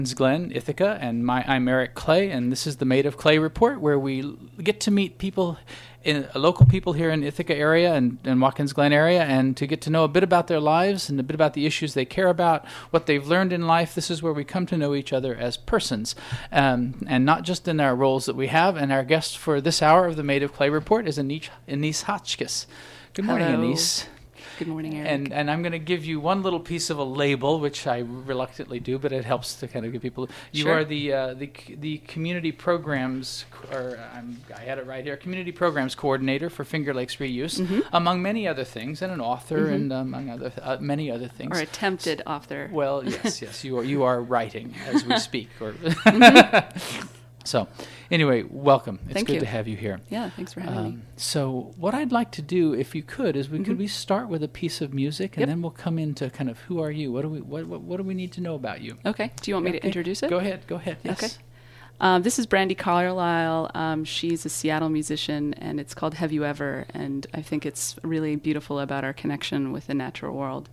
Glen, Ithaca, and I'm Eric Clay, and this is the Made of Clay Report, where we get to meet people, local people here in Ithaca area and Watkins Glen area, and to get to know a bit about their lives and a bit about the issues they care about, what they've learned in life. This is where we come to know each other as persons, and not just in our roles that we have. And our guest for this hour of the Made of Clay Report is Anise Hotchkiss. Good morning, Hello. Anise. Good morning, Eric. And I'm going to give you one little piece of a label, which I reluctantly do, but it helps to kind of give people. You Sure. are the community programs, I had it right here, community programs coordinator for Finger Lakes Reuse, among many other things, and an author, and among many other things. Or attempted author. Well, yes, you are writing as we speak. Or So, anyway, welcome. It's Thank good you. to have you here. Yeah, thanks for having me. So what I'd like to do, if you could, is could we start with a piece of music, and Yep. then we'll come into kind of who are you? What do we need to know about you? Okay. Do you want me to Okay. introduce it? Go ahead. Yes. Okay. This is Brandy Carlisle. She's a Seattle musician, and it's called Have You Ever? And I think it's really beautiful about our connection with the natural world.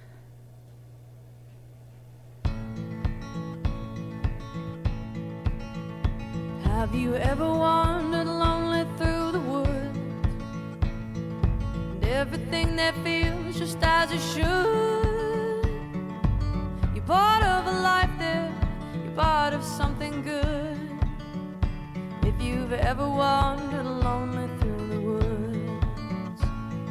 Have you ever wandered lonely through the woods, and everything that feels just as it should? You're part of a life there, you're part of something good. If you've ever wandered lonely through the woods,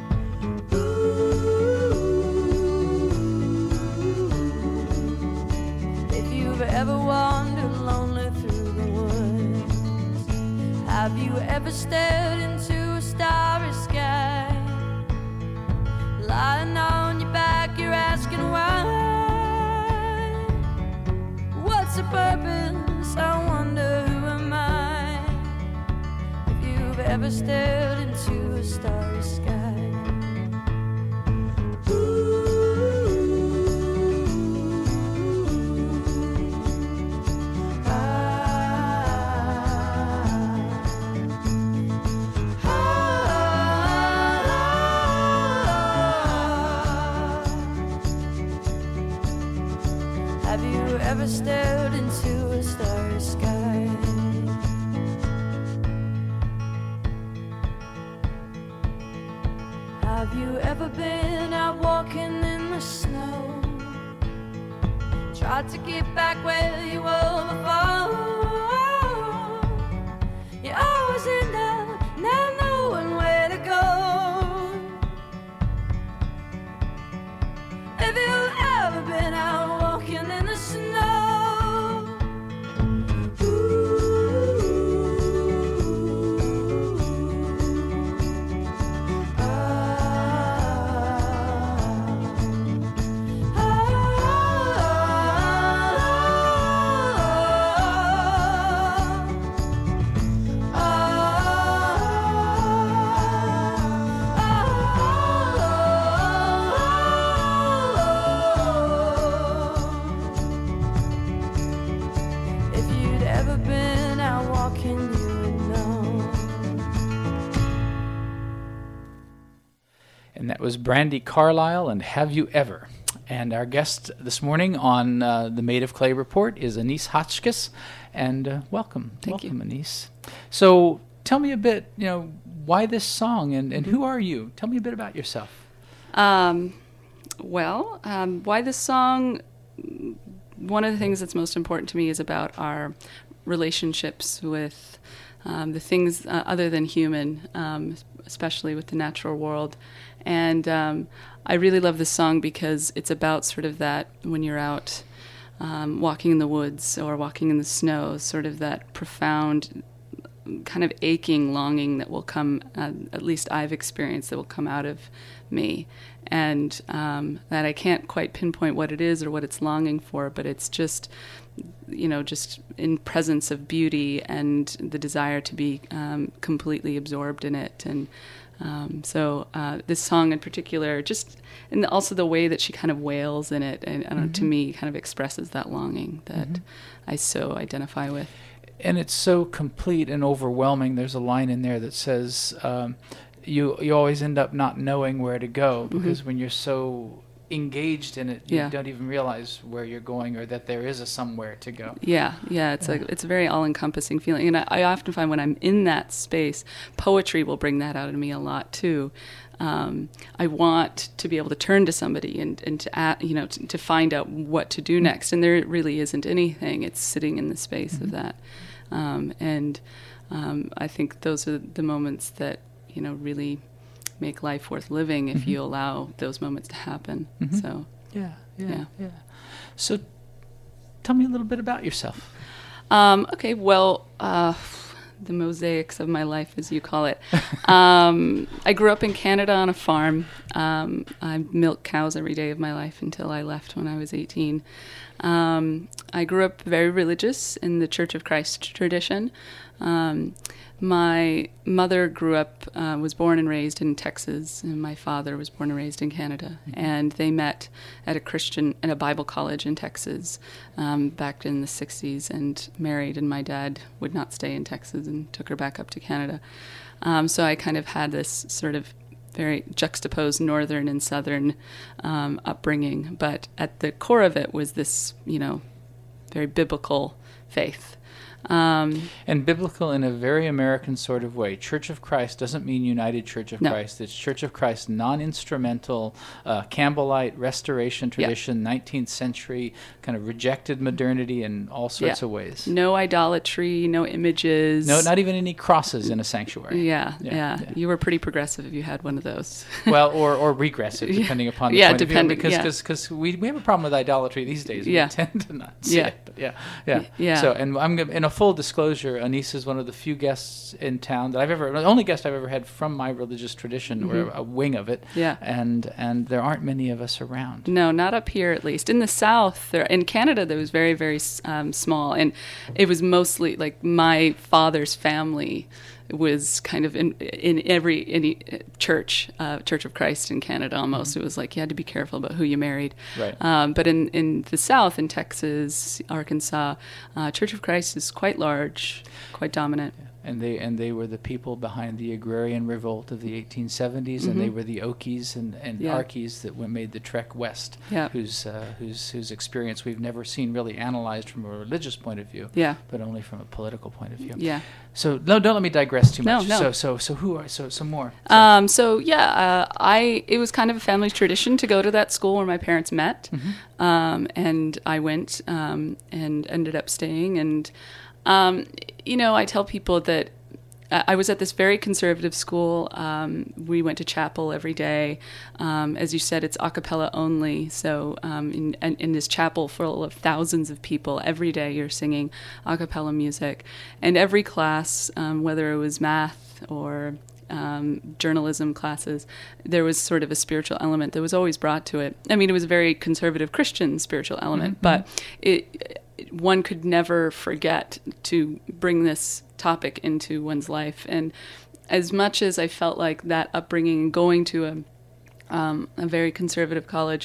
if you've ever wandered lonely through the woods, have you ever stared into a starry sky? Lying on your back, you're asking why. What's the purpose? I wonder, who am I? If you've ever stared into a starry sky. Have you ever stared into a starry sky? Have you ever been out walking in the snow? Tried to get back where you were before. You always end up not knowing where to go. Have you ever been out walking in the snow? If you'd ever been out walking, you would know. And that was Brandy Carlisle and Have You Ever? And our guest this morning on the Made of Clay Report is Anise Hotchkiss. And welcome. Thank you. Welcome, Anise. So tell me a bit, why this song and who are you? Tell me a bit about yourself. Why this song? One of the things that's most important to me is about our relationships with the things other than human, especially with the natural world. And I really love this song because it's about sort of that when you're out walking in the woods or walking in the snow, sort of that profound kind of aching longing that will come, at least I've experienced, that will come out of me. And that I can't quite pinpoint what it is or what it's longing for, but it's just, just in presence of beauty and the desire to be completely absorbed in it. And so this song in particular, and also the way that she kind of wails in it, and to me kind of expresses that longing that I so identify with. And it's so complete and overwhelming. There's a line in there that says, you always end up not knowing where to go, because when you're so engaged in it, you Yeah. don't even realize where you're going or that there is a somewhere to go. Yeah, it's a very all-encompassing feeling, and I often find when I'm in that space, poetry will bring that out of me a lot too. I want to be able to turn to somebody and to find out what to do next, and there really isn't anything. It's sitting in the space of that, and I think those are the moments that really make life worth living if you allow those moments to happen. So Yeah. Yeah. So tell me a little bit about yourself. okay, well, the mosaics of my life, as you call it. I grew up in Canada on a farm. I milked cows every day of my life until I left when I was 18. I grew up very religious in the Church of Christ tradition. My mother was born and raised in Texas, and my father was born and raised in Canada. And they met at a Bible college in Texas back in the 60s and married, and my dad would not stay in Texas and took her back up to Canada. So I kind of had this sort of very juxtaposed northern and southern upbringing, but at the core of it was this, very biblical faith. And biblical in a very American sort of way. Church of Christ doesn't mean United Church of Christ. It's Church of Christ, non-instrumental, Campbellite restoration tradition, 19th century, kind of rejected modernity in all sorts of ways. No idolatry, no images. No, not even any crosses in a sanctuary. Yeah. You were pretty progressive if you had one of those. Well, or regressive, depending upon the point of view. Because we have a problem with idolatry these days. We tend to not see it. But yeah. So, and I'm going to, in a full disclosure, Anissa is one of the few guests in town that the only guest I've ever had from my religious tradition, or a wing of it. Yeah. And there aren't many of us around. No, not up here at least. In the South, in Canada, there was very, very small, and it was mostly like my father's family was kind of in any church, Church of Christ in Canada almost. It was like you had to be careful about who you married. Right. But in the South, in Texas, Arkansas, Church of Christ is quite large, quite dominant. Yeah. And they were the people behind the agrarian revolt of the 1870s, and they were the Okies and Arkies that made the trek west, whose experience we've never seen really analyzed from a religious point of view, but only from a political point of view. Yeah. So don't let me digress too much. No. So who are some more? It was kind of a family tradition to go to that school where my parents met, and I went and ended up staying. And I tell people that I was at this very conservative school. We went to chapel every day. As you said, it's a cappella only. So in this chapel full of thousands of people, every day you're singing a cappella music. And every class, whether it was math or journalism classes, there was sort of a spiritual element that was always brought to it. I mean, it was a very conservative Christian spiritual element, but one could never forget to bring this topic into one's life. And as much as I felt like that upbringing, going to a very conservative college,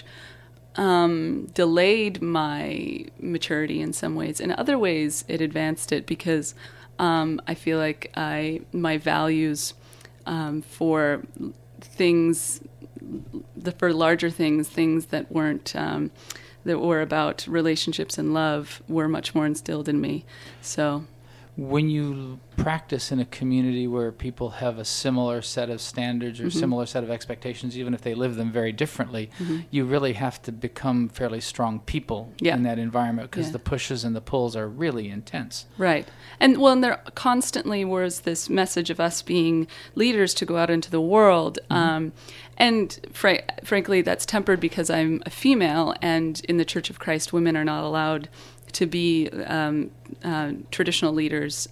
delayed my maturity in some ways. In other ways, it advanced it because I feel like my values for things, for larger things that weren't that were about relationships and love, were much more instilled in me. So, when you practice in a community where people have a similar set of standards or similar set of expectations, even if they live them very differently, you really have to become fairly strong people in that environment, because the pushes and the pulls are really intense. Right. And there constantly was this message of us being leaders to go out into the world. And frankly, that's tempered because I'm a female, and in the Church of Christ, women are not allowed to be traditional leaders,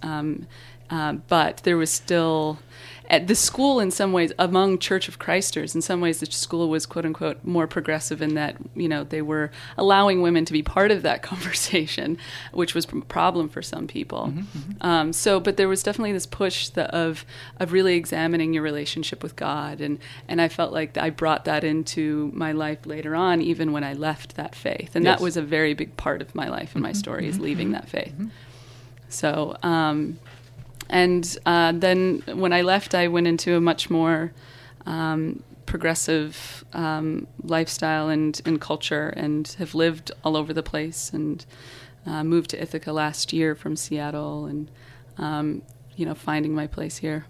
but there was still, at the school in some ways, among Church of Christers, in some ways the school was quote unquote more progressive in that, they were allowing women to be part of that conversation, which was a problem for some people. But there was definitely this push of really examining your relationship with God, and I felt like I brought that into my life later on, even when I left that faith, and that was a very big part of my life and my story, is leaving that faith. So. And then when I left, I went into a much more progressive lifestyle and culture, and have lived all over the place, and moved to Ithaca last year from Seattle, and finding my place here.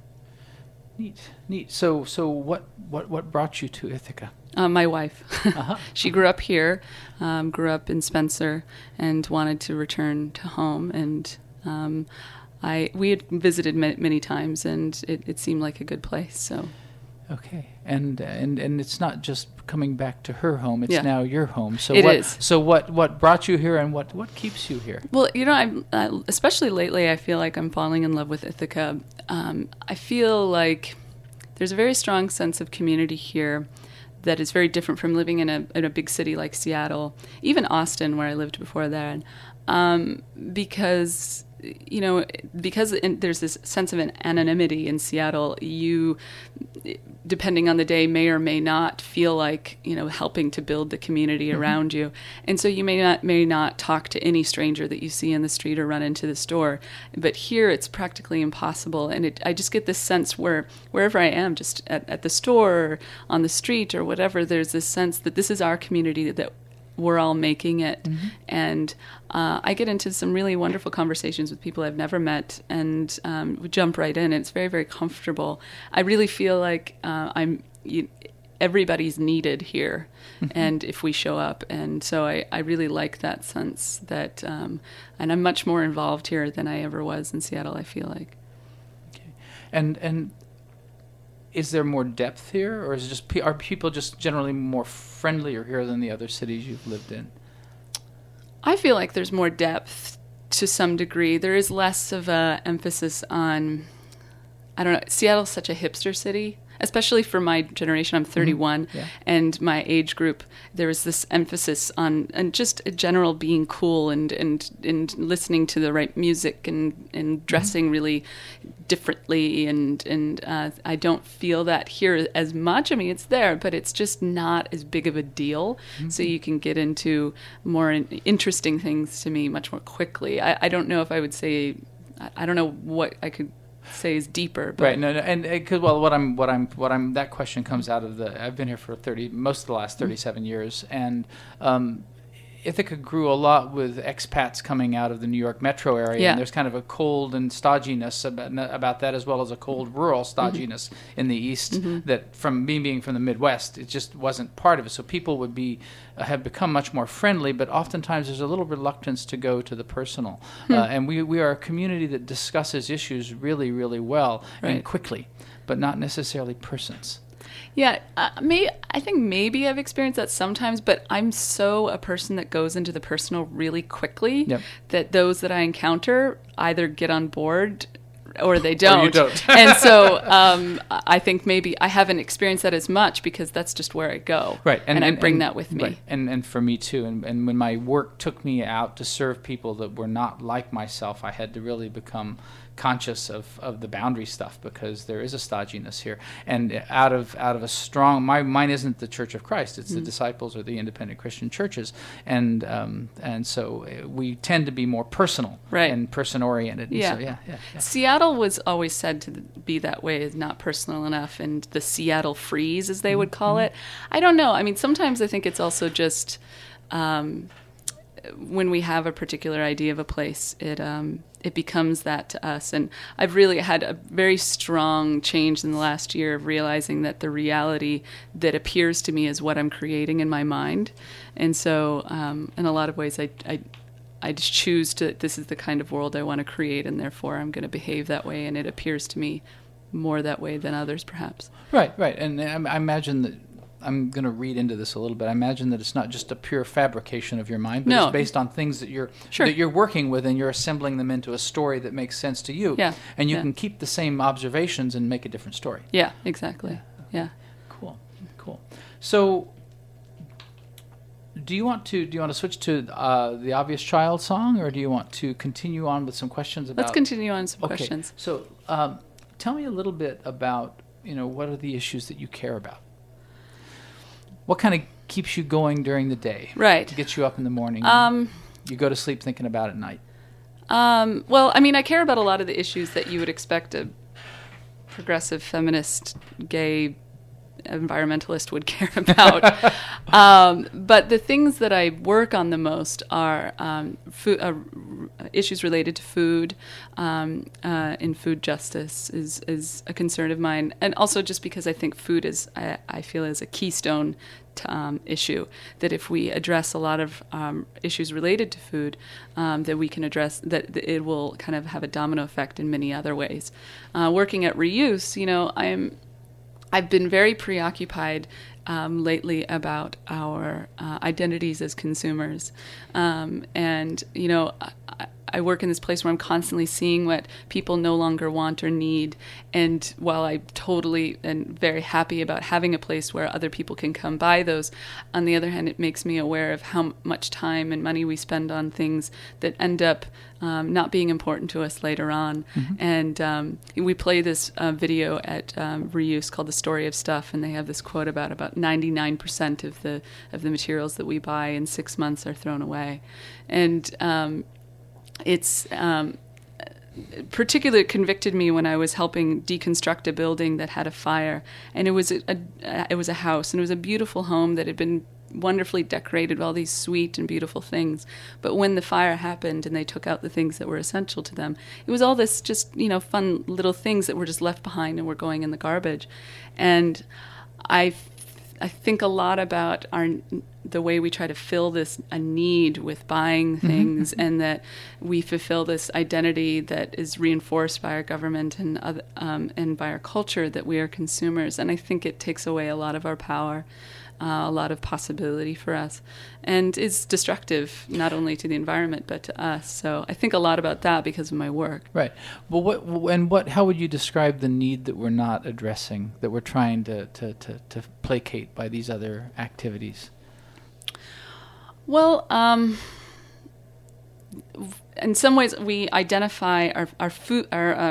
Neat. So what brought you to Ithaca? My wife. Uh-huh. She grew up here, grew up in Spencer, and wanted to return to home. And we had visited many times, and it seemed like a good place. So. Okay, and it's not just coming back to her home; it's Yeah. now your home. So It what? is. So what brought you here, and what keeps you here? Well, I'm especially lately, I feel like I'm falling in love with Ithaca. I feel like there's a very strong sense of community here that is very different from living in a big city like Seattle, even Austin, where I lived before that, because there's this sense of an anonymity in Seattle. You, depending on the day, may or may not feel like helping to build the community around you, and so you may not talk to any stranger that you see in the street or run into the store. But here, it's practically impossible, and I just get this sense wherever I am, just at the store, or on the street, or whatever, there's this sense that this is our community, that we're all making it. And I get into some really wonderful conversations with people I've never met, and we jump right in. It's very, very comfortable. I really feel like everybody's needed here, and if we show up. And so I really like that sense that, and I'm much more involved here than I ever was in Seattle, I feel like. Okay. And is there more depth here, or is it just are people just generally more friendlier here than the other cities you've lived in? I feel like there's more depth to some degree. There is less of a emphasis on, I don't know, Seattle's such a hipster city, especially for my generation. I'm 31, Yeah. and my age group, there was this emphasis on and just a general being cool and listening to the right music and dressing really differently, and I don't feel that here as much. I mean, it's there, but it's just not as big of a deal. So you can get into more interesting things to me much more quickly. I don't know if I would say, I don't know what I could say is deeper, but Right. No, and because what I'm that question comes out of I've been here for most of the last 37 years, and Ithaca grew a lot with expats coming out of the New York metro area, Yeah. and there's kind of a cold and stodginess about that, as well as a cold rural stodginess in the east, that from me being from the Midwest, it just wasn't part of it. So people would have become much more friendly, but oftentimes there's a little reluctance to go to the personal. And we are a community that discusses issues really, really well and Right. quickly, but not necessarily persons. Yeah, I think maybe I've experienced that sometimes, but I'm so a person that goes into the personal really quickly Yep. that those that I encounter either get on board or they don't. Or you don't. And so I think maybe I haven't experienced that as much because that's just where I go. Right, And I bring that with me. Right. And for me too. And when my work took me out to serve people that were not like myself, I had to really become conscious of the boundary stuff, because there is a stodginess here. And out of a strong, mine isn't the Church of Christ; it's the Disciples or the independent Christian churches, and so we tend to be more personal, Right. and person oriented. Yeah. So, yeah. Seattle was always said to be that way, is not personal enough, and the Seattle freeze, as they would call it. I don't know. I mean, sometimes I think it's also just when we have a particular idea of a place, it becomes that to us. And I've really had a very strong change in the last year of realizing that the reality that appears to me is what I'm creating in my mind. And so in a lot of ways, I just choose this is the kind of world I want to create, and therefore I'm going to behave that way, and it appears to me more that way than others, perhaps. Right. And I imagine that, I'm going to read into this a little bit. I imagine that it's not just a pure fabrication of your mind, but No. it's based on things that you're Sure. that you're working with, and you're assembling them into a story that makes sense to you. Yeah. And you Yeah. can keep the same observations and make a different story. Yeah, exactly. Yeah. Cool. So, do you want to switch to the Obvious Child song, or do you want to continue on with some questions about? Let's continue on some Okay. questions. So, tell me a little bit about what are the issues that you care about. What kind of keeps you going during the day? Right. Gets you up in the morning. You go to sleep thinking about at night. Well, I mean, I care about a lot of the issues that you would expect a progressive, feminist, gay environmentalist would care about. But the things that I work on the most are issues related to food, and food justice is a concern of mine, and also just because I think food is, I feel, is a keystone issue, that if we address a lot of issues related to food, that we can address, that it will kind of have a domino effect in many other ways. Working at Reuse, I've been very preoccupied lately about our identities as consumers. I work in this place where I'm constantly seeing what people no longer want or need. And while I totally and very happy about having a place where other people can come buy those, on the other hand, it makes me aware of how much time and money we spend on things that end up not being important to us later on. Mm-hmm. And we play this video at Reuse called The Story of Stuff, and they have this quote about 99% of the materials that we buy in 6 months are thrown away. And it's particularly convicted me when I was helping deconstruct a building that had a fire, and it was a house, and it was a beautiful home that had been wonderfully decorated with all these sweet and beautiful things. But when the fire happened and they took out the things that were essential to them, it was all this just fun little things that were just left behind and were going in the garbage. And I think a lot about the way we try to fill a need with buying things, mm-hmm. and that we fulfill this identity that is reinforced by our government and and by our culture, that we are consumers. And I think it takes away a lot of our power, a lot of possibility for us, and is destructive not only to the environment but to us. So I think a lot about that because of my work. Right. Well, how would you describe the need that we're not addressing, that we're trying to placate by these other activities? Well, in some ways, we identify our food,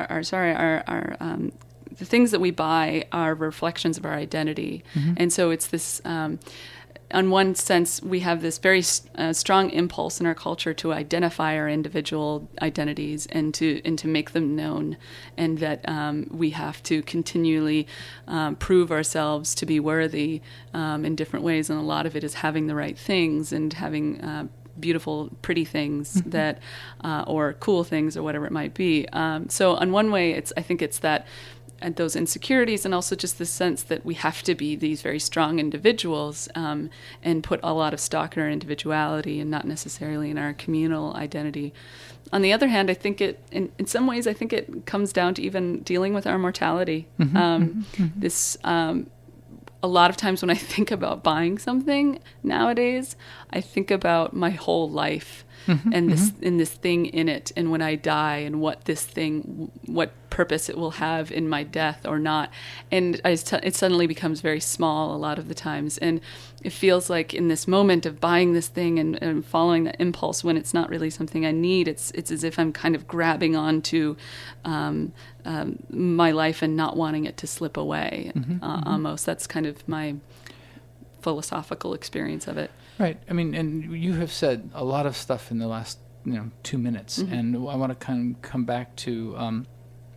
the things that we buy are reflections of our identity. Mm-hmm. And so it's this, on one sense, we have this very strong impulse in our culture to identify our individual identities and to make them known, and that we have to continually prove ourselves to be worthy in different ways. And a lot of it is having the right things and having beautiful, pretty things mm-hmm. that, or cool things or whatever it might be. So on one way, I think it's that, and those insecurities, and also just the sense that we have to be these very strong individuals, and put a lot of stock in our individuality and not necessarily in our communal identity. On the other hand, I think in some ways, I think it comes down to even dealing with our mortality. Mm-hmm. A lot of times when I think about buying something nowadays, I think about my whole life. Mm-hmm, and this thing in it, and when I die, and what purpose it will have in my death or not. And it suddenly becomes very small a lot of the times, and it feels like in this moment of buying this thing and following that impulse, when it's not really something I need, it's as if I'm kind of grabbing onto my life and not wanting it to slip away. Almost, that's kind of my philosophical experience of it. Right. I mean, and you have said a lot of stuff in the last 2 minutes, mm-hmm. and I want to come back to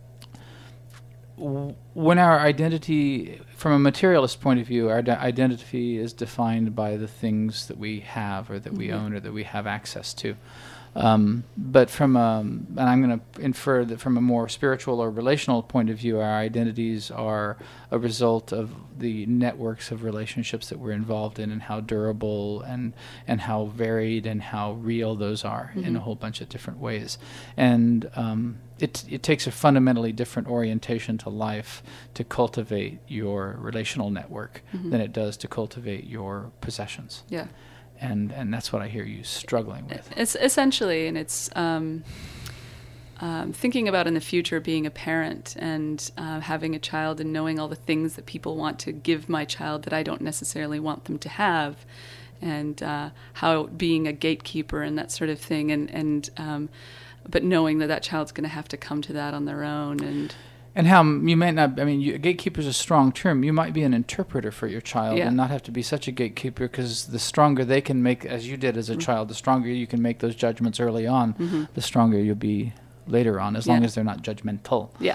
when our identity, from a materialist point of view, our identity is defined by the things that we have or that we mm-hmm. own or that we have access to. But and I'm going to infer that from a more spiritual or relational point of view, our identities are a result of the networks of relationships that we're involved in, and how durable and how varied and how real those are mm-hmm. in a whole bunch of different ways. And it takes a fundamentally different orientation to life to cultivate your relational network mm-hmm. than it does to cultivate your possessions. Yeah. And that's what I hear you struggling with. It's essentially, and it's thinking about in the future being a parent and having a child and knowing all the things that people want to give my child that I don't necessarily want them to have, and how being a gatekeeper and that sort of thing, and but knowing that child's going to have to come to that on their own, and how you might not, gatekeeper is a strong term. You might be an interpreter for your child and not have to be such a gatekeeper, because the stronger they can make, as you did as a mm-hmm. child, the stronger you can make those judgments early on, mm-hmm. the stronger you'll be later on, as long as they're not judgmental. Yeah.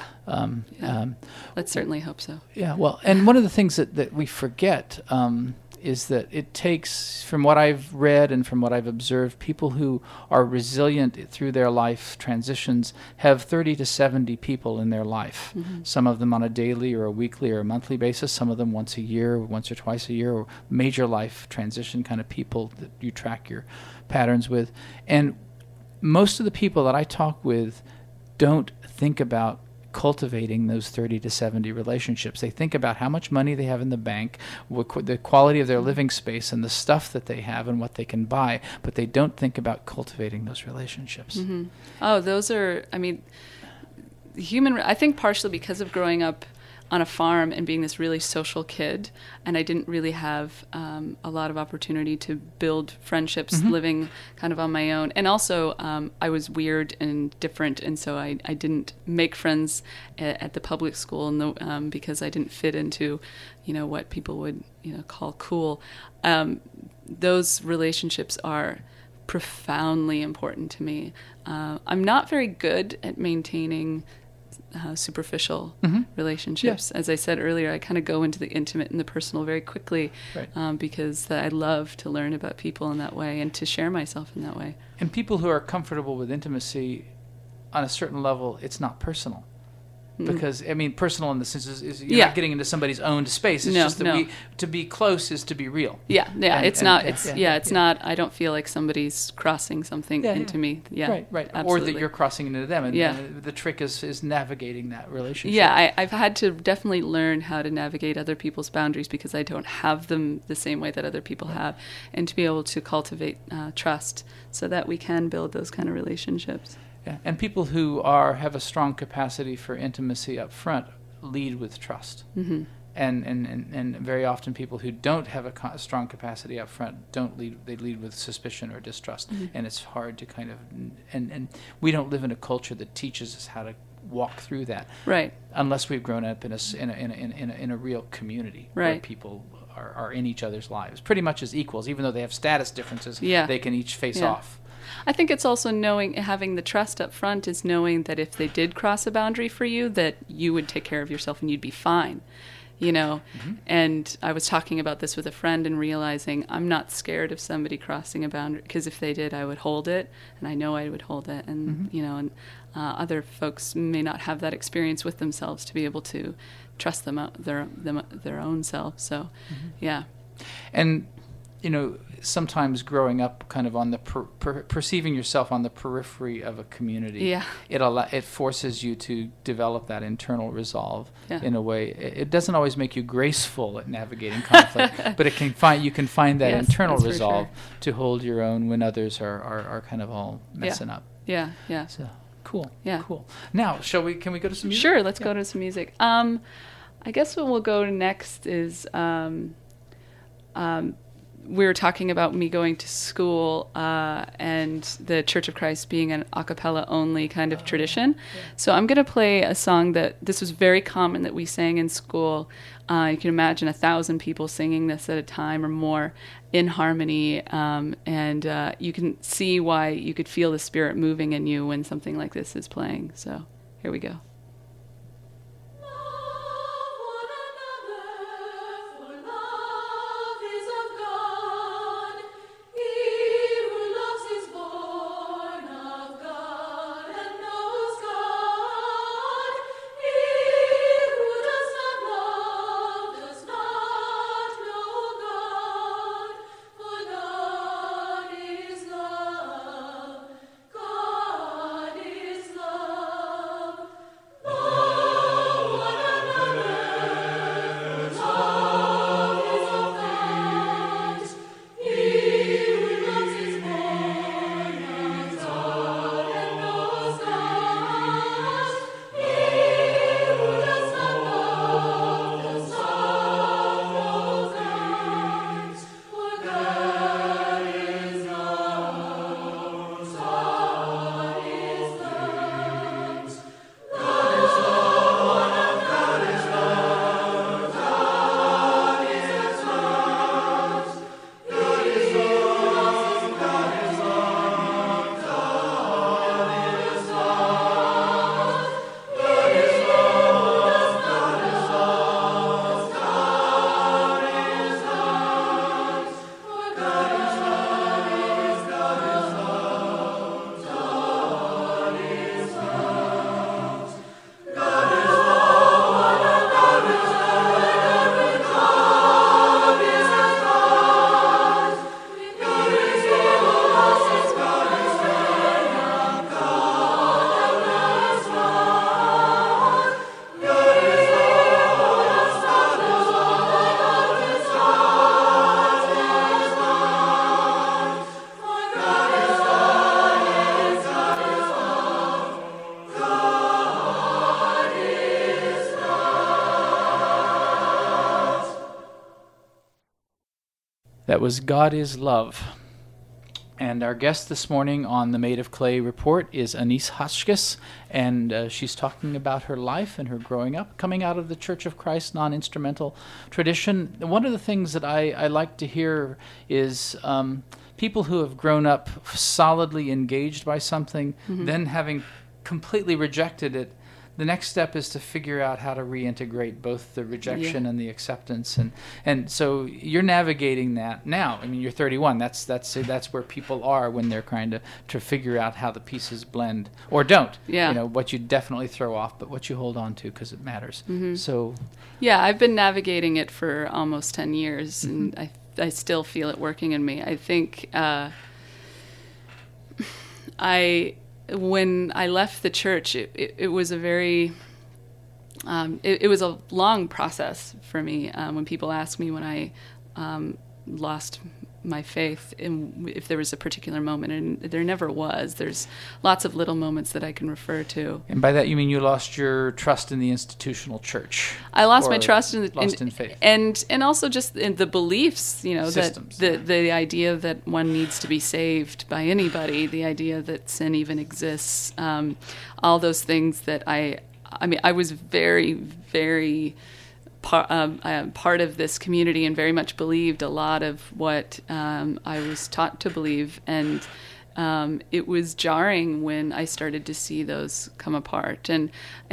Let's certainly hope so. Yeah, well, and one of the things that we forget is that it takes, from what I've read and from what I've observed, people who are resilient through their life transitions have 30 to 70 people in their life. Mm-hmm. Some of them on a daily or a weekly or a monthly basis, some of them once a year, once or twice a year, or major life transition kind of people that you track your patterns with. And most of the people that I talk with don't think about cultivating those 30 to 70 relationships. They think about how much money they have in the bank, the quality of their living space, and the stuff that they have and what they can buy, but they don't think about cultivating those relationships. Mm-hmm. Oh, those are, I mean, I think partially because of growing up on a farm and being this really social kid, and I didn't really have a lot of opportunity to build friendships living kind of on my own. And also, I was weird and different, and so I didn't make friends at the public school because I didn't fit into, what people would call cool. Those relationships are profoundly important to me. I'm not very good at maintaining superficial relationships. As I said earlier, I kind of go into the intimate and the personal very quickly, because I love to learn about people in that way and to share myself in that way. And people who are comfortable with intimacy, on a certain level, it's not personal. Because, I mean, personal in the sense is you're not getting into somebody's owned space. It's just that to be close is to be real. Yeah, it's not. It's not. I don't feel like somebody's crossing something into me. Yeah, right. Absolutely. Or that you're crossing into them. And the trick is navigating that relationship. Yeah, I've had to definitely learn how to navigate other people's boundaries because I don't have them the same way that other people have, and to be able to cultivate trust so that we can build those kind of relationships. Yeah. And people who have a strong capacity for intimacy up front lead with trust. Mm-hmm. And very often people who don't have a strong capacity up front don't lead. They lead with suspicion or distrust. Mm-hmm. And it's hard to kind of and we don't live in a culture that teaches us how to walk through that. Right. Unless we've grown up in a real community where people are in each other's lives pretty much as equals, even though they have status differences. They can each face off. I think it's also having the trust up front is knowing that if they did cross a boundary for you, that you would take care of yourself and you'd be fine, And I was talking about this with a friend and realizing I'm not scared of somebody crossing a boundary, because if they did, I would hold it, and I know I would hold it, and other folks may not have that experience with themselves to be able to trust their own self. So, and sometimes growing up kind of on the perceiving yourself on the periphery of a community, it forces you to develop that internal resolve in a way. It doesn't always make you graceful at navigating conflict, but you can find that internal resolve to hold your own when others are kind of all messing up. Yeah. So cool. Yeah. Cool. Now, can we go to some music? Sure, let's go to some music. I guess what we'll go to next is we were talking about me going to school and the Church of Christ being an a cappella only kind of tradition. So I'm going to play a song this was very common that we sang in school. You can imagine 1,000 people singing this at a time or more in harmony. And you can see why you could feel the Spirit moving in you when something like this is playing. So here we go. That was God is Love. And our guest this morning on the Made of Clay report is Anais Hotchkiss, and she's talking about her life and her growing up, coming out of the Church of Christ non-instrumental tradition. One of the things that I like to hear is people who have grown up solidly engaged by something, then having completely rejected it. The next step is to figure out how to reintegrate both the rejection and the acceptance, and so you're navigating that now. I mean, you're 31. That's where people are when they're trying to figure out how the pieces blend or don't. Yeah. You know, what you definitely throw off, but what you hold on to because it matters. So. Yeah, I've been navigating it for almost 10 years, and I still feel it working in me. I think when I left the church, it was a very, it was a long process for me. When people ask me when I lost my faith, if there was a particular moment, and there never was. There's lots of little moments that I can refer to. And by that you mean you lost your trust in the institutional church? I lost my trust in faith, and also just in the beliefs. You know, systems, that the idea that one needs to be saved by anybody, the idea that sin even exists, all those things that I mean, I was very, very part of this community and very much believed a lot of what I was taught to believe, and it was jarring when I started to see those come apart, and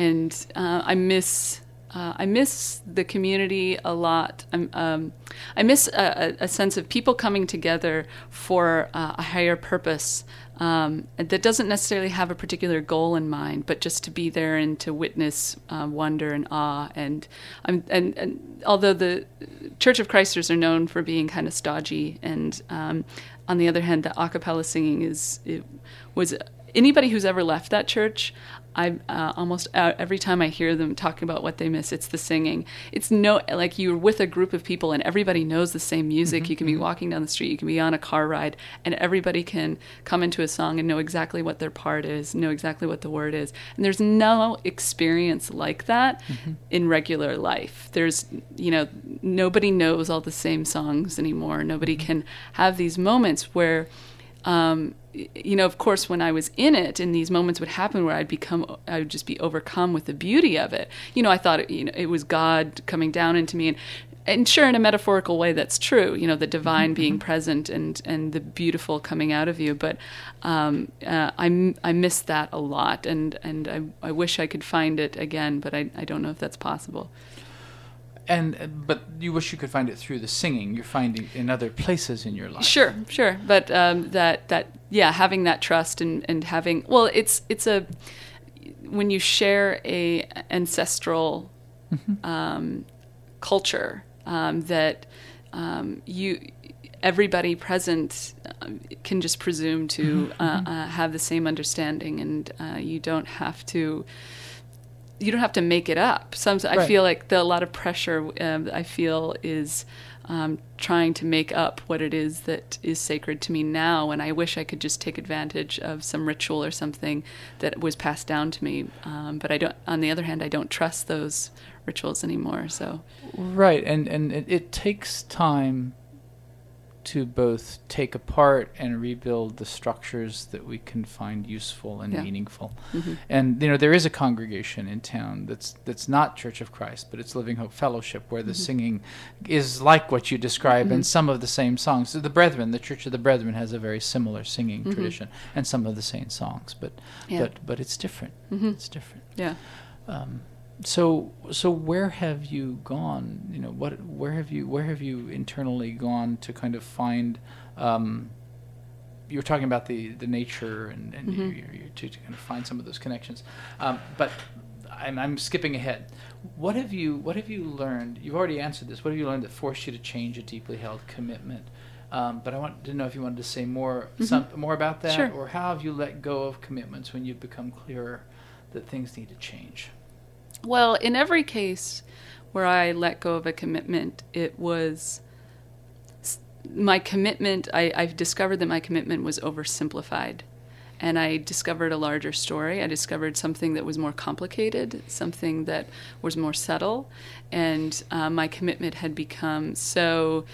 I miss the community a lot. I miss a sense of people coming together for a higher purpose that doesn't necessarily have a particular goal in mind, but just to be there and to witness wonder and awe. And although the Church of Christers are known for being kind of stodgy, and on the other hand, the a cappella singing was anybody who's ever left that church, I almost every time I hear them talking about what they miss, it's the singing. It's like you're with a group of people and everybody knows the same music. You can be walking down the street, you can be on a car ride, and everybody can come into a song and know exactly what their part is, know exactly what the word is. And there's no experience like that in regular life. There's, nobody knows all the same songs anymore. Nobody can have these moments where of course, when I was in it, and these moments would happen where I would just be overcome with the beauty of it. I thought it was God coming down into me, and sure, in a metaphorical way, that's true. The divine being present and the beautiful coming out of you. But I miss that a lot, and I wish I could find it again, but I don't know if that's possible. But you wish you could find it through the singing. You're finding in other places in your life. Sure. But having that trust and having, it's when you share a ancestral culture that everybody present can just presume to have the same understanding, and you don't have to make it up. I feel like a lot of pressure I feel is trying to make up what it is that is sacred to me now, and I wish I could just take advantage of some ritual or something that was passed down to me. But I don't. On the other hand, I don't trust those rituals anymore. So right, and it takes time to both take apart and rebuild the structures that we can find useful and meaningful. And there is a congregation in town that's not Church of Christ, but it's Living Hope Fellowship, where the singing is like what you describe, and some of the same songs. So the Church of the Brethren has a very similar singing tradition and some of the same songs, but it's different. It's different. Yeah. So where have you gone? Where have you internally gone to kind of find? You were talking about the nature and you to kind of find some of those connections, but I'm skipping ahead. What have you learned? You've already answered this. What have you learned that forced you to change a deeply held commitment? But I wanted to know if you wanted to say more about that, Sure. Or how have you let go of commitments when you've become clearer that things need to change? Well, in every case where I let go of a commitment, it was my commitment. I've discovered that my commitment was oversimplified. And I discovered a larger story. I discovered something that was more complicated, something that was more subtle. And my commitment had become so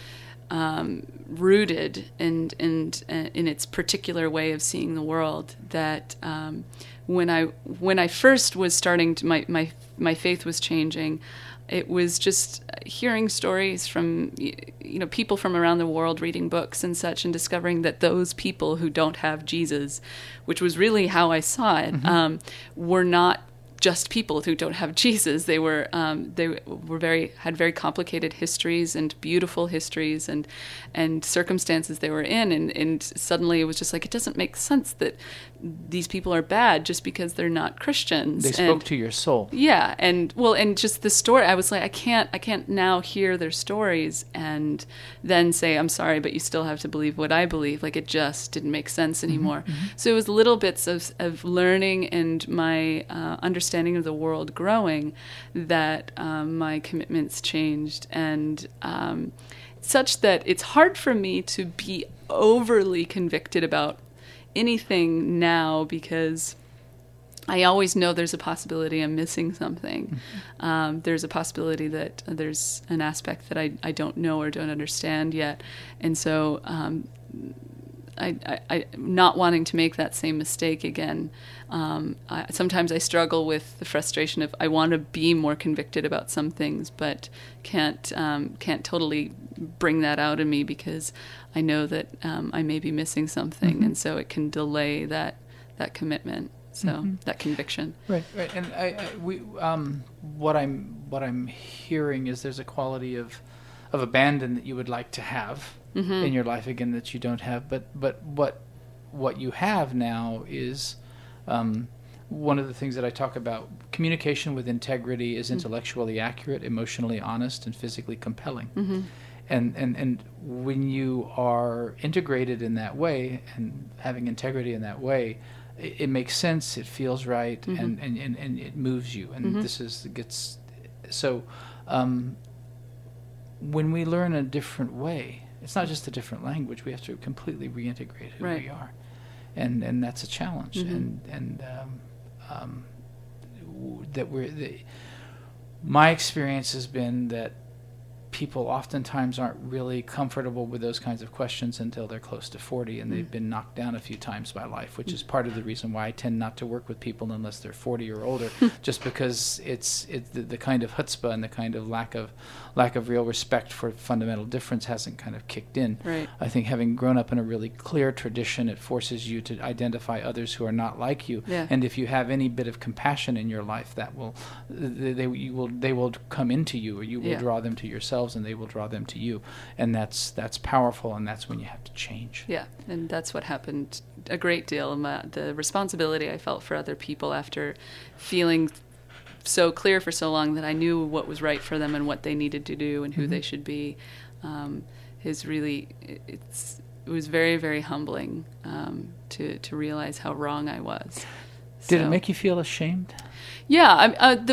rooted and in its particular way of seeing the world. That when I first was starting to my faith was changing. It was just hearing stories from people from around the world, reading books and such, and discovering that those people who don't have Jesus, which was really how I saw it, were not just people who don't have Jesus. They were had very complicated histories and beautiful histories and circumstances they were in, and suddenly it was just like, it doesn't make sense that these people are bad just because they're not Christians. They spoke to your soul. Yeah, and just the story, I was like, I can't now hear their stories and then say, I'm sorry, but you still have to believe what I believe. Like, it just didn't make sense anymore. So it was little bits of learning and my understanding of the world growing that my commitments changed, and such that it's hard for me to be overly convicted about anything now, because I always know there's a possibility I'm missing something. There's a possibility that there's an aspect that I don't know or don't understand yet. And so I not wanting to make that same mistake again. Sometimes I struggle with the frustration of I want to be more convicted about some things, but can't totally bring that out of me because I know that I may be missing something, and so it can delay that commitment. So that conviction. Right. And what I'm hearing is there's a quality of abandon that you would like to have in your life again that you don't have, but what you have now is one of the things that I talk about. Communication with integrity is intellectually accurate, emotionally honest, and physically compelling. And when you are integrated in that way and having integrity in that way, it makes sense, it feels right, and it moves you. And when we learn a different way, it's not just a different language, we have to completely reintegrate who we are. And that's a challenge. My experience has been that people oftentimes aren't really comfortable with those kinds of questions until they're close to 40 and they've been knocked down a few times by life, which is part of the reason why I tend not to work with people unless they're 40 or older, just because it's the kind of chutzpah and the kind of lack of real respect for fundamental difference hasn't kind of kicked in. Right. I think having grown up in a really clear tradition, it forces you to identify others who are not like you. Yeah. And if you have any bit of compassion in your life, that will they will come into you, or you will draw them to yourselves, and they will draw them to you, and that's powerful, and that's when you have to change. Yeah, and that's what happened a great deal. The responsibility I felt for other people after feeling so clear for so long that I knew what was right for them and what they needed to do and who they should be, is really, it was very, very humbling to realize how wrong I was. Did it make you feel ashamed? Yeah,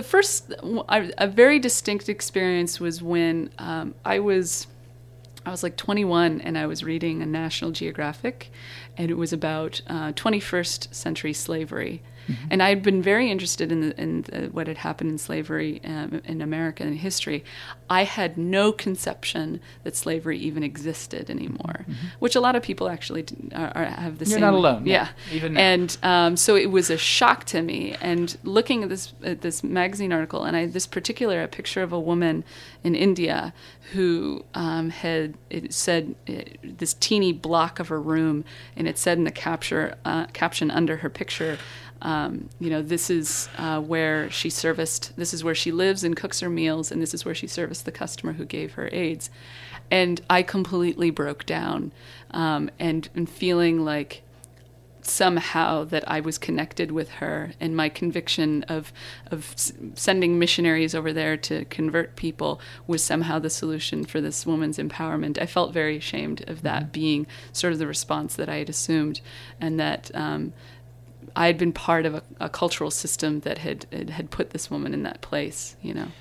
a very distinct experience was when I was like 21 and I was reading a National Geographic, and it was about 21st century slavery. And I had been very interested in what had happened in slavery in America and history. I had no conception that slavery even existed anymore, which a lot of people actually have the same. You're not alone. Yeah. Even now. And so it was a shock to me. And looking at this magazine article, and this particular a picture of a woman in India who it said this teeny block of her room, and it said in the caption under her picture, this is where she serviced, this is where she lives and cooks her meals, and this is where she serviced the customer who gave her AIDS. And I completely broke down, and feeling like somehow that I was connected with her, and my conviction of sending missionaries over there to convert people was somehow the solution for this woman's empowerment. I felt very ashamed of that being sort of the response that I had assumed, and that I had been part of a cultural system that had put this woman in that place,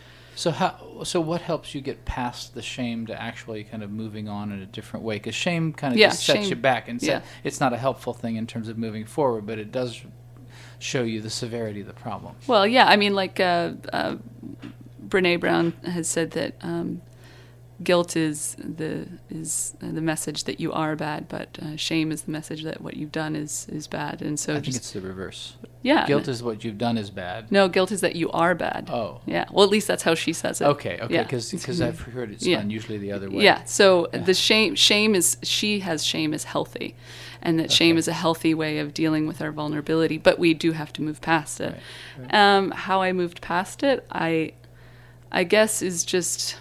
So what helps you get past the shame to actually kind of moving on in a different way? Because shame kind of just sets you back, and it's not a helpful thing in terms of moving forward, but it does show you the severity of the problem. Well, yeah, I mean, like Brene Brown has said that guilt is the message that you are bad, but shame is the message that what you've done is bad. And so I think it's the reverse. Yeah. Guilt is what you've done is bad. No, guilt is that you are bad. Oh. Yeah. Well, at least that's how she says it. Okay, Yeah. because I've heard it's done usually the other way. Yeah. So the shame is, she has shame as healthy, and that shame is a healthy way of dealing with our vulnerability, but we do have to move past it. Right. How I moved past it, I guess, is just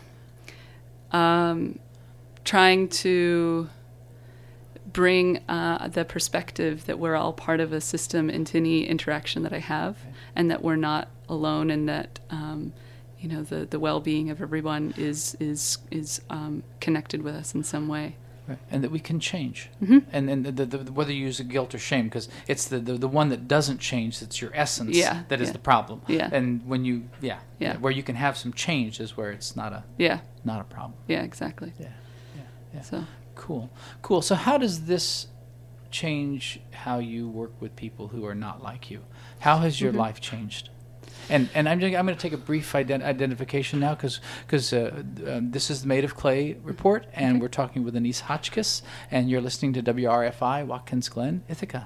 trying to bring the perspective that we're all part of a system into any interaction that I have, and that we're not alone, and that the well-being of everyone is connected with us in some way. Right. And that we can change. Mm-hmm. And the whether you use guilt or shame, because it's the one that doesn't change that's your essence that is the problem. Yeah. And when you where you can have some change is where it's not a problem. Yeah, exactly. Yeah. So Cool. So how does this change how you work with people who are not like you? How has your life changed? And I'm going to take a brief identification now, because this is the Made of Clay report, and we're talking with Anise Hotchkiss, and you're listening to WRFI Watkins Glen, Ithaca.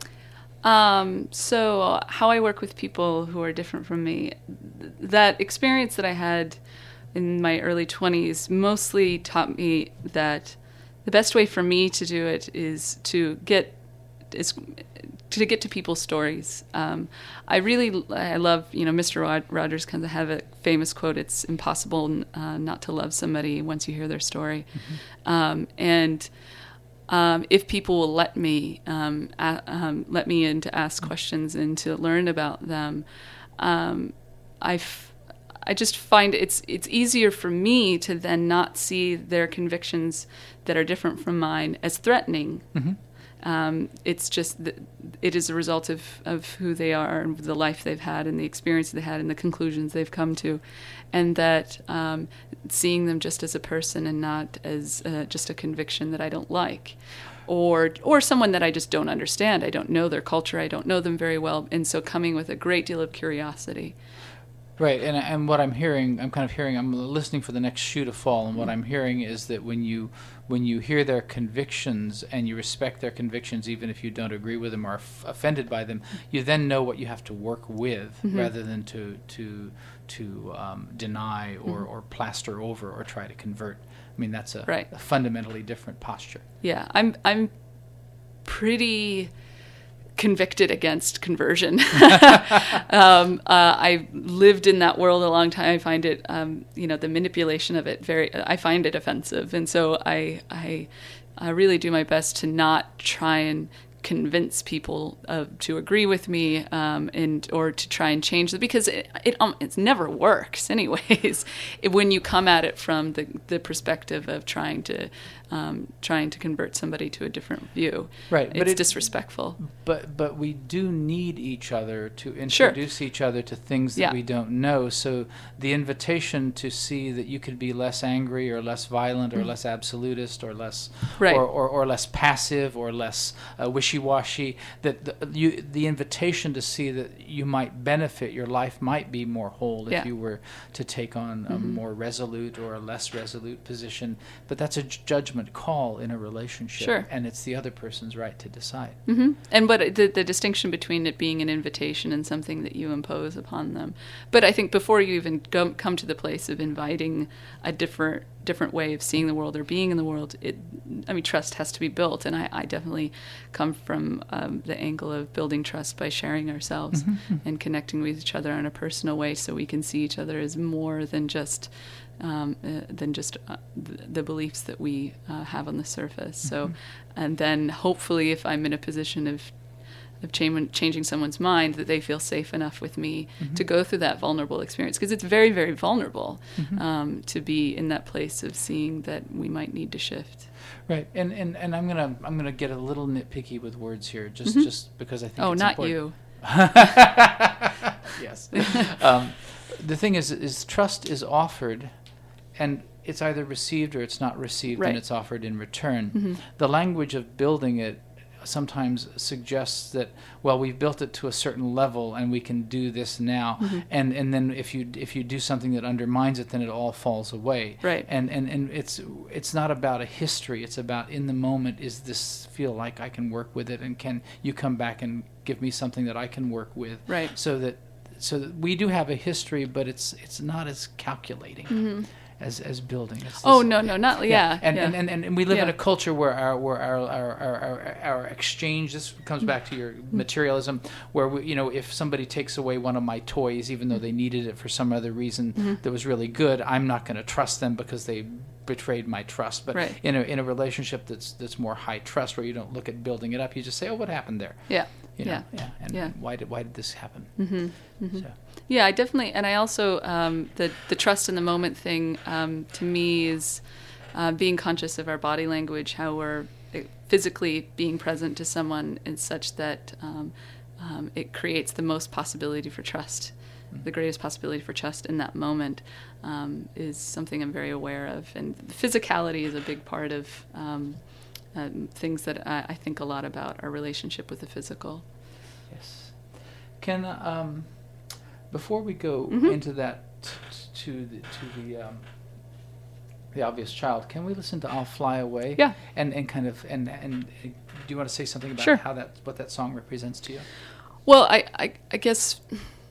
So how I work with people who are different from me, that experience that I had in my early 20s mostly taught me that the best way for me to do it is to get to people's stories. I love, Mr. Rogers kind of have a famous quote, it's impossible not to love somebody once you hear their story. And if people will let me in to ask questions and to learn about them, I just find it's easier for me to then not see their convictions that are different from mine as threatening. It's just it is a result of who they are and the life they've had and the experience they had and the conclusions they've come to, and that seeing them just as a person and not as just a conviction that I don't like, or someone that I just don't understand. I don't know their culture. I don't know them very well, and so coming with a great deal of curiosity. Right, and what I'm hearing, I'm listening for the next shoe to fall, and what I'm hearing is that when you hear their convictions and you respect their convictions, even if you don't agree with them or are offended by them, you then know what you have to work with rather than to deny or plaster over or try to convert. I mean, that's a fundamentally different posture. Yeah, I'm pretty convicted against conversion. I lived in that world a long time. I find it, the manipulation of it I find it offensive. And so I really do my best to not try and convince people to agree with me, or to try and change it, because it never works anyways. When you come at it from the perspective of trying to convert somebody to a different view, right? It's disrespectful. But we do need each other to introduce each other to things that we don't know. So the invitation to see that you could be less angry or less violent or less absolutist or less or less passive or less wishy-washy. That the invitation to see that you might benefit, your life might be more whole if you were to take on a more resolute or a less resolute position. But that's a judgment call in a relationship, and it's the other person's right to decide. And but the distinction between it being an invitation and something that you impose upon them. But I think before you even come to the place of inviting a different way of seeing the world or being in the world, trust has to be built, and I definitely come from the angle of building trust by sharing ourselves and connecting with each other in a personal way, so we can see each other as more than just the beliefs that we have on the surface. So, and then hopefully, if I'm in a position of changing someone's mind, that they feel safe enough with me to go through that vulnerable experience, because it's very, very vulnerable to be in that place of seeing that we might need to shift. Right, and I'm gonna get a little nitpicky with words here, just because I think it's not important. you. Yes. The thing is trust is offered, and it's either received or it's not received, and it's offered in return. The language of building it sometimes suggests that, well, we've built it to a certain level and we can do this now, and then if you do something that undermines it, then it all falls away. Right. And it's not about a history. It's about, in the moment, is this feel like I can work with it, and can you come back and give me something that I can work with? Right. So that we do have a history, but it's not as calculating as building. It's Oh, this- no, not, yeah. And we live in Yeah. a culture where our exchange, this comes back to your materialism, where we, if somebody takes away one of my toys, even though they needed it for some other reason that was really good, I'm not going to trust them because they betrayed my trust. But Right. in a relationship that's more high trust, where you don't look at building it up, you just say, oh, what happened there? Yeah. And Yeah. why did this happen? So. Yeah, I definitely, and I also, the trust in the moment thing, to me is being conscious of our body language, how we're physically being present to someone is such that it creates the most possibility for trust. The greatest possibility for trust in that moment is something I'm very aware of. And physicality is a big part of things that I think a lot about, our relationship with the physical. Yes. Can before we go into that to the obvious child, can we listen to "I'll Fly Away"? Yeah. And do you want to say something about Sure. what that song represents to you? Well, I guess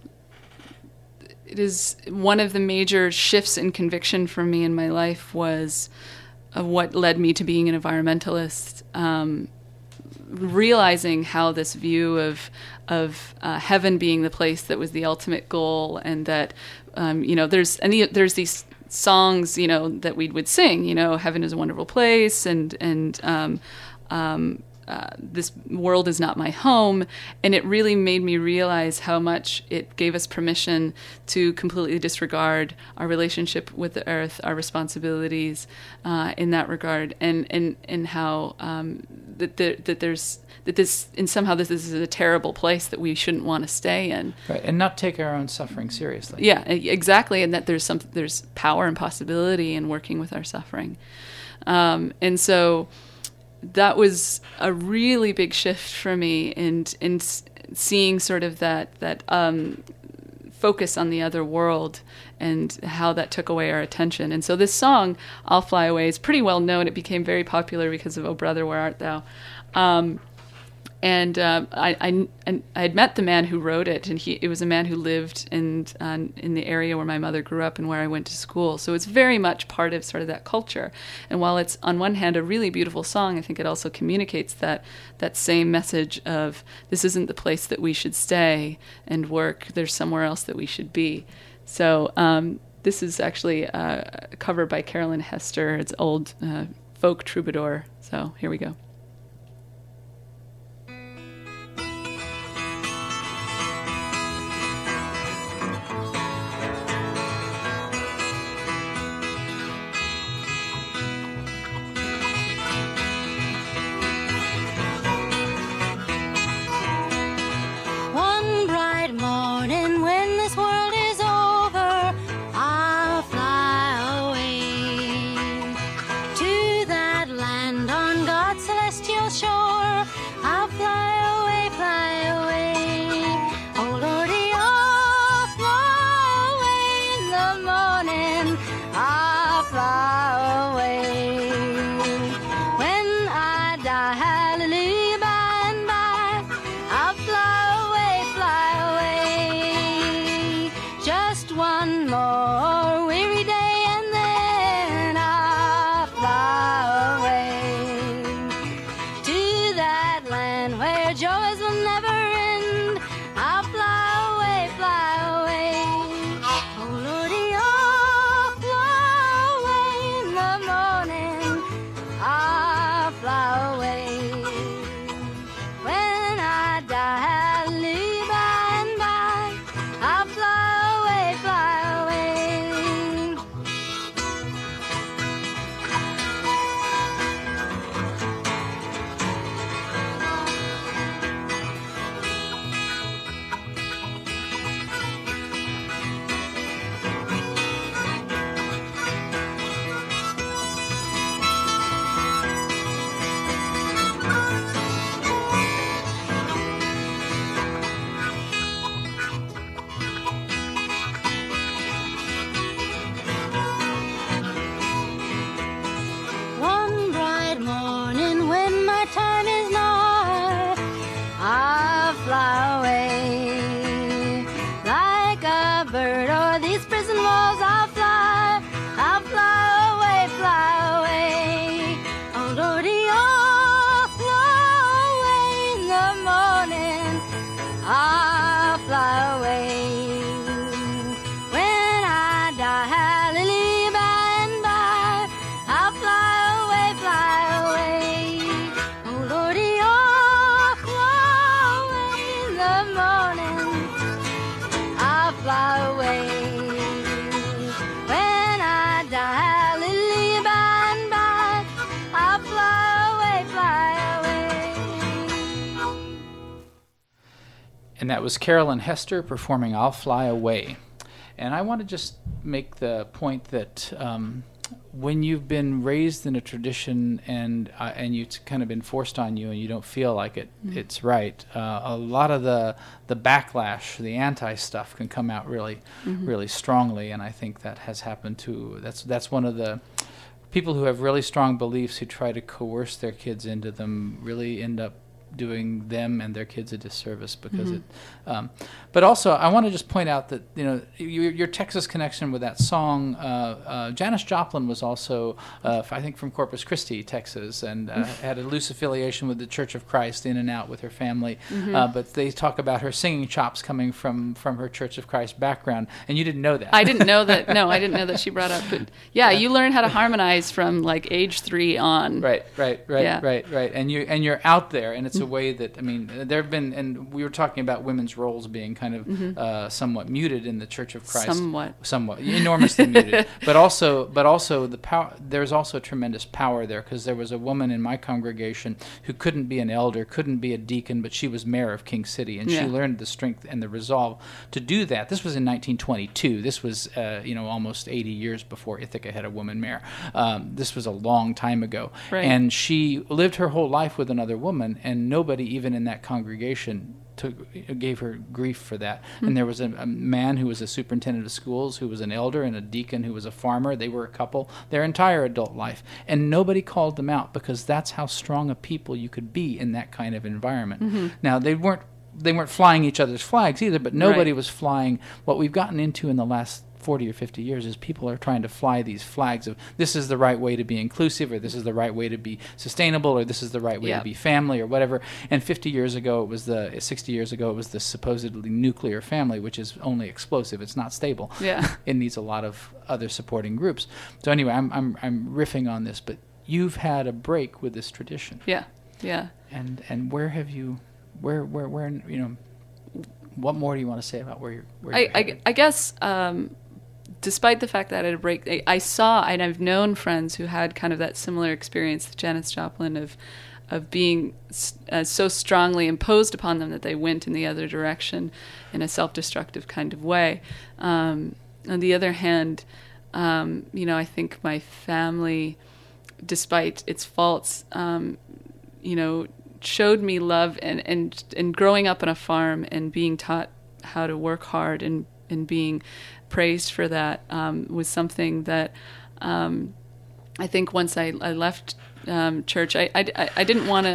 it is one of the major shifts in conviction for me in my life was what led me to being an environmentalist. Realizing how this view of heaven being the place that was the ultimate goal, and that there's these songs that we would sing, heaven is a wonderful place, and this world is not my home, and it really made me realize how much it gave us permission to completely disregard our relationship with the earth, our responsibilities in that regard, and how that this is a terrible place that we shouldn't want to stay in. Right, and not take our own suffering seriously. Yeah, exactly, and that there's power and possibility in working with our suffering, and so. That was a really big shift for me in seeing sort of that focus on the other world and how that took away our attention. And so this song, "I'll Fly Away," is pretty well known. It became very popular because of "Oh Brother, Where Art Thou?" I had met the man who wrote it, and it was a man who lived in the area where my mother grew up and where I went to school. So it's very much part of sort of that culture. And while it's on one hand a really beautiful song, I think it also communicates that same message of this isn't the place that we should stay and work. There's somewhere else that we should be. So this is actually a cover by Carolyn Hester. It's old folk troubadour. So here we go. Fly away, bird o'er these prison walls. I'll fly away, fly away. Oh Lordy, oh, fly away in the morning. I'll fly away. When I die, hallelujah, by and by, I'll fly away, fly away. Oh Lordy, oh, fly away in the morning. I'll fly away. When I die, hallelujah, by and by, I'll fly away, fly away. And that was Carolyn Hester performing I'll Fly Away. And I want to just make the point that when you've been raised in a tradition and it's kind of been forced on you and you don't feel like it's right, a lot of the backlash, the anti-stuff can come out really, really strongly. And I think that has happened too. That's one of the people who have really strong beliefs who try to coerce their kids into them really end up doing them and their kids a disservice because it. But also, I want to just point out that your Texas connection with that song. Janis Joplin was also, I think, from Corpus Christi, Texas, and had a loose affiliation with the Church of Christ, in and out with her family. But they talk about her singing chops coming from her Church of Christ background, and you didn't know that. I didn't know that. No, I didn't know that she brought up. But yeah, you learn how to harmonize from like age 3 on. Right. And you're out there, and it's a way that there have been, and we were talking about women's roles being kind of somewhat muted in the Church of Christ. Somewhat, enormously muted. But also the power. There's also tremendous power there, because there was a woman in my congregation who couldn't be an elder, couldn't be a deacon, but she was mayor of King City, and she learned the strength and the resolve to do that. This was in 1922. This was almost 80 years before Ithaca had a woman mayor. This was a long time ago, right. And she lived her whole life with another woman, and nobody even in that congregation gave her grief for that. And there was a man who was a superintendent of schools, who was an elder, and a deacon who was a farmer. They were a couple their entire adult life, and nobody called them out, because that's how strong a people you could be in that kind of environment. Now, they weren't flying each other's flags either, but nobody was flying. What we've gotten into in the last 40 or 50 years is people are trying to fly these flags of this is the right way to be inclusive, or this is the right way to be sustainable, or this is the right way to be family, or whatever. And 60 years ago it was the supposedly nuclear family, which is only explosive. It's not stable. Yeah. It needs a lot of other supporting groups. So anyway, I'm riffing on this, but you've had a break with this tradition. Yeah. And where have you where what more do you want to say about where you're I guess despite the fact that I had a break, I saw, and I've known friends who had kind of that similar experience with Janis Joplin of being so strongly imposed upon them that they went in the other direction in a self-destructive kind of way. On the other hand, I think my family, despite its faults, showed me love, and growing up on a farm and being taught how to work hard and being praised for that was something that I think once I left church, I didn't want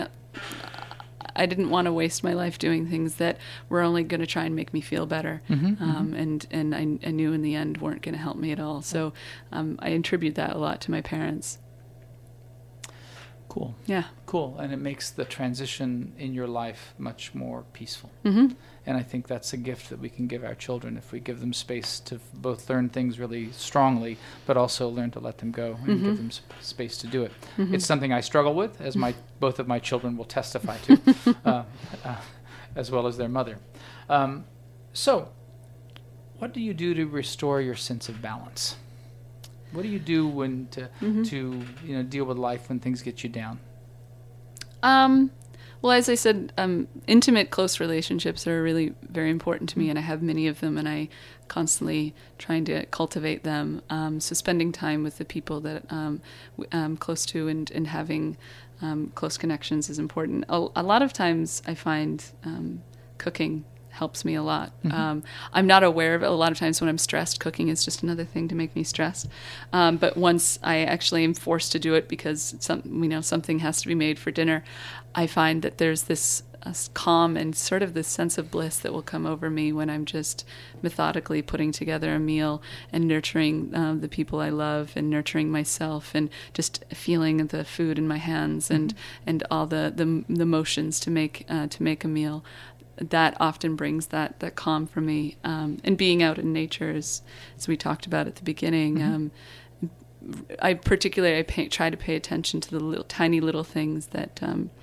to waste my life doing things that were only going to try and make me feel better, and I knew in the end weren't going to help me at all. So I attribute that a lot to my parents. Cool. Yeah. Cool. And it makes the transition in your life much more peaceful. And I think that's a gift that we can give our children if we give them space to both learn things really strongly, but also learn to let them go and give them space to do it. It's something I struggle with, as both of my children will testify to, as well as their mother. So, what do you do to restore your sense of balance? What do you do when to deal with life when things get you down? Well, as I said, intimate, close relationships are really very important to me, and I have many of them, and I constantly trying to cultivate them. So spending time with the people that I'm close to and having close connections is important. A lot of times I find cooking helps me a lot. I'm not aware of it. A lot of times when I'm stressed, cooking is just another thing to make me stressed. But once I actually am forced to do it because something has to be made for dinner, I find that there's this calm and sort of this sense of bliss that will come over me when I'm just methodically putting together a meal and nurturing the people I love and nurturing myself and just feeling the food in my hands and all the motions to make a meal. That often brings that calm for me. And being out in nature, as we talked about at the beginning, I try to pay attention to the tiny little things that,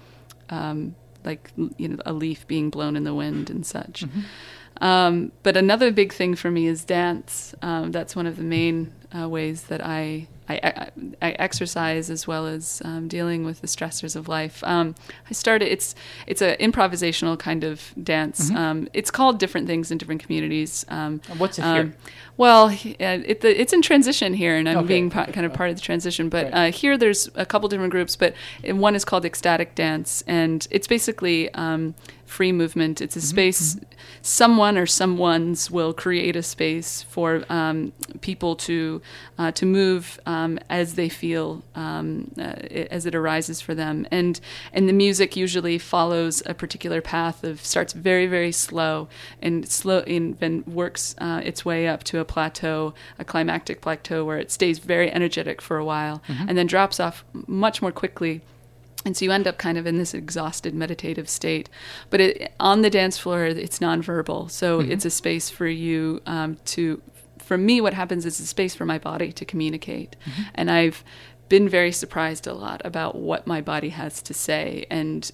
like a leaf being blown in the wind and such. But another big thing for me is dance. That's one of the main ways that I exercise, as well as dealing with the stressors of life. It's an improvisational kind of dance. It's called different things in different communities. What's it here? Well, it's in transition here, and I'm being kind of part of the transition. But here there's a couple different groups, but one is called ecstatic dance, and it's basically free movement. It's a space, someone or someones will create a space for people to move as they feel, as it arises for them. And the music usually follows a particular path starts very, very slow and then works its way up to a plateau, a climactic plateau, where it stays very energetic for a while and then drops off much more quickly. And so you end up kind of in this exhausted meditative state. But on the dance floor, it's nonverbal. So it's a space for you for me, what happens is a space for my body to communicate. And I've been very surprised a lot about what my body has to say and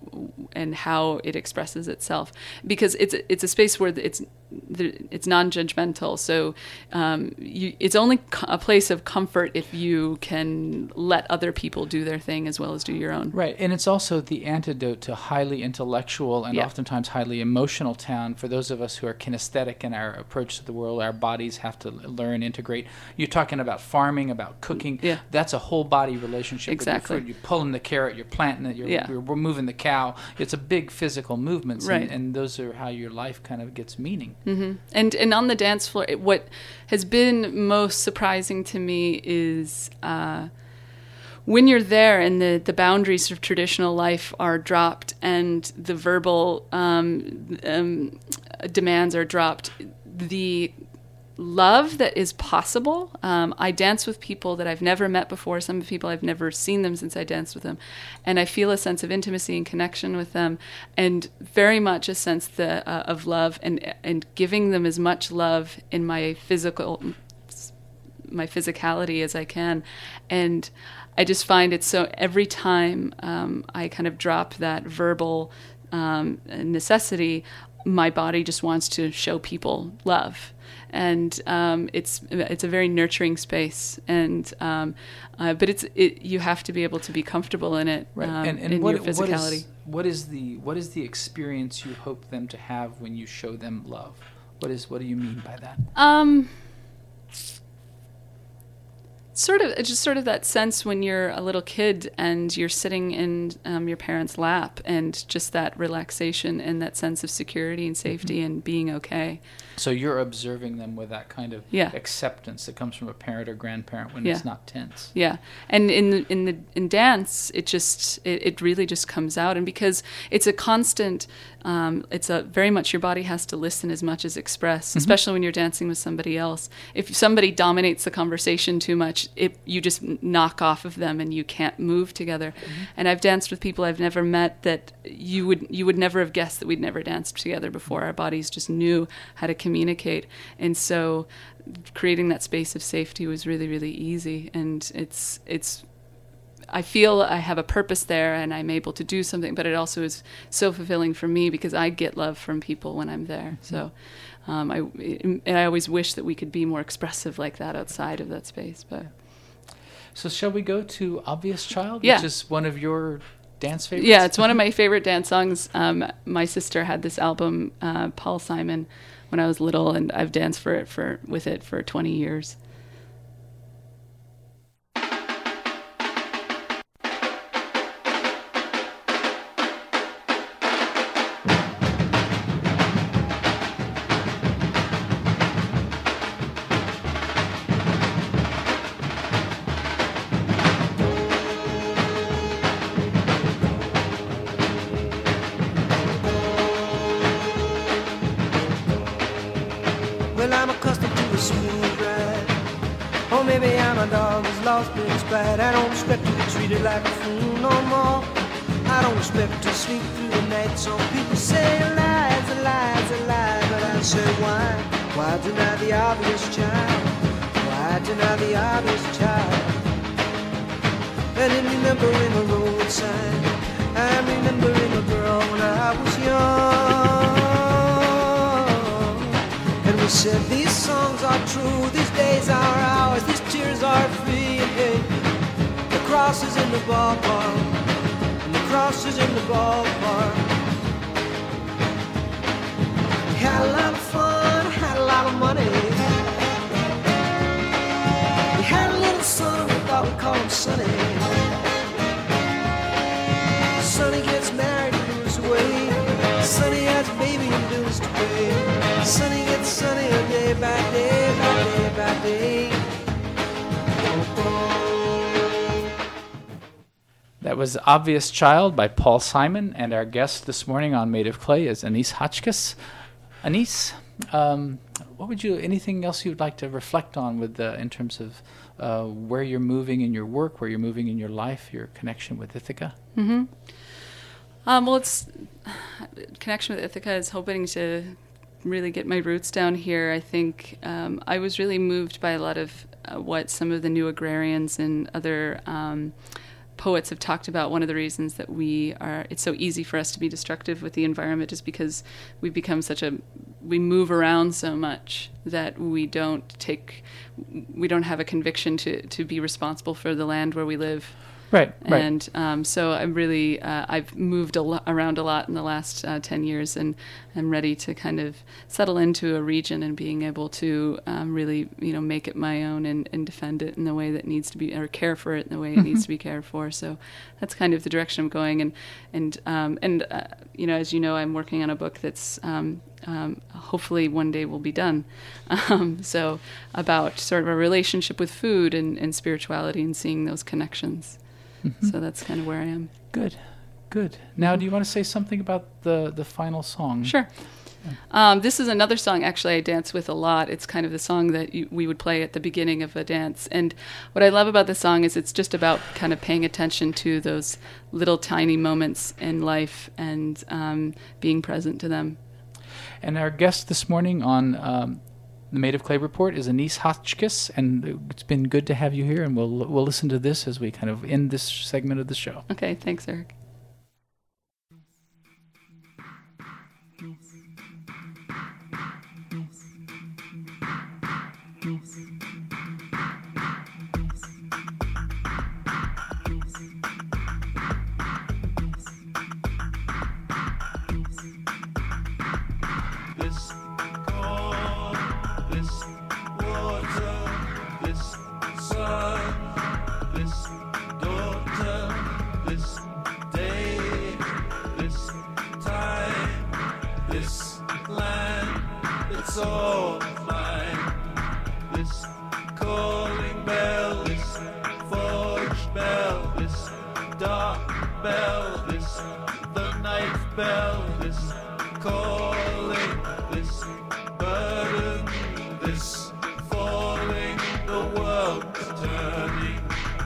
how it expresses itself, because it's a space where it's non-judgmental. So it's only a place of comfort if you can let other people do their thing as well as do your own. Right, and it's also the antidote to highly intellectual and oftentimes highly emotional town. For those of us who are kinesthetic in our approach to the world, our bodies have to learn, integrate. You're talking about farming, about cooking. Yeah. That's a whole body relationship. Exactly. With your food. You're pulling the carrot, you're planting it, you're moving the cow. It's a big physical movements, right. and those are how your life kind of gets meaning. And on the dance floor, what has been most surprising to me is when you're there and the boundaries of traditional life are dropped and the verbal demands are dropped, the love that is possible. I dance with people that I've never met before. Some people I've never seen them since I danced with them. And I feel a sense of intimacy and connection with them, and very much a sense of love and giving them as much love in my physicality as I can. And I just find it so every time I kind of drop that verbal necessity, my body just wants to show people love. And it's a very nurturing space, and but you have to be able to be comfortable in it, right. And in your physicality. What is the experience you hope them to have when you show them love? What do you mean by that? Sort of that sense when you're a little kid and you're sitting in your parents' lap, and just that relaxation and that sense of security and safety and being okay. So you're observing them with that kind of acceptance that comes from a parent or grandparent when it's not tense. Yeah, and in dance, it really just comes out, and because it's a constant, it's a very much your body has to listen as much as express, especially when you're dancing with somebody else. If somebody dominates the conversation too much, you just knock off of them and you can't move together. And I've danced with people I've never met that you would never have guessed that we'd never danced together before. Our bodies just knew how to communicate, and so creating that space of safety was really, really easy. And it's I feel I have a purpose there and I'm able to do something, but it also is so fulfilling for me because I get love from people when I'm there. So I always wish that we could be more expressive like that outside of that space. But so shall we go to Obvious Child, which is one of your dance favorites? Yeah, it's one of my favorite dance songs. My sister had this album, Paul Simon, when I was little, and I've danced with it for 20 years. Well, I'm accustomed to a smooth ride. Or maybe I'm a dog who's lost its pride. I don't expect to be treated like a fool no more. I don't expect to sleep through the night. Some people say lies, a lies, a lie. But I say why? Why deny the obvious child? Why deny the obvious child? And in remembering a road sign, I'm remembering a girl when I was young. And we said these songs are true, these days are ours, these tears are free. And hey, the cross is in the ballpark, and the cross is in the ballpark. We had a lot of fun, had a lot of money. We had a little son, we thought we'd call him Sonny. Sonny gets married and moves away. Sonny has a baby and bills to pay. Sonny gets sunnier day by day by day by day. That was Obvious Child by Paul Simon, and our guest this morning on Made of Clay is Anais Hotchkiss. Anais, anything else you'd like to reflect on with in terms of where you're moving in your work, where you're moving in your life, your connection with Ithaca? Mm-hmm. Well, it's connection with Ithaca is hoping to really get my roots down here. I think I was really moved by a lot of what some of the new agrarians and other poets have talked about. One of the reasons that it's so easy for us to be destructive with the environment is because we've become we move around so much that we don't have a conviction to be responsible for the land where we live. Right. And so I'm really, I've moved around a lot in the last 10 years, and I'm ready to kind of settle into a region and being able to really, make it my own and defend it in the way that needs to be, or care for it in the way it needs to be cared for. So that's kind of the direction I'm going. And as you know, I'm working on a book that's hopefully one day will be done. So about sort of a relationship with food and spirituality and seeing those connections. Mm-hmm. So that's kind of where I am. Good. Now, do you want to say something about the final song? Sure. This is another song, actually, I dance with a lot. It's kind of the song that we would play at the beginning of a dance. And what I love about this song is it's just about kind of paying attention to those little tiny moments in life and being present to them. And our guest this morning on the Made of Clay Report is Anais Hotchkiss, and it's been good to have you here, and we'll listen to this as we kind of end this segment of the show. Okay, thanks, Eric. All mine. This calling bell, this forged bell, this dark bell, this the night bell, this calling, this burden, this falling, the world turning.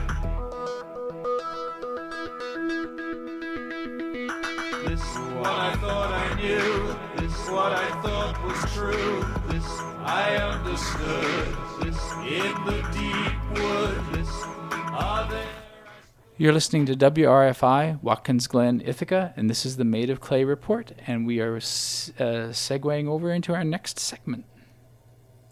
This what I thought I knew. This what I thought was true. This I understood. This in the deep wood. This are there. You're listening to WRFI, Watkins Glen, Ithaca, and this is the Made of Clay Report, and we are segueing over into our next segment.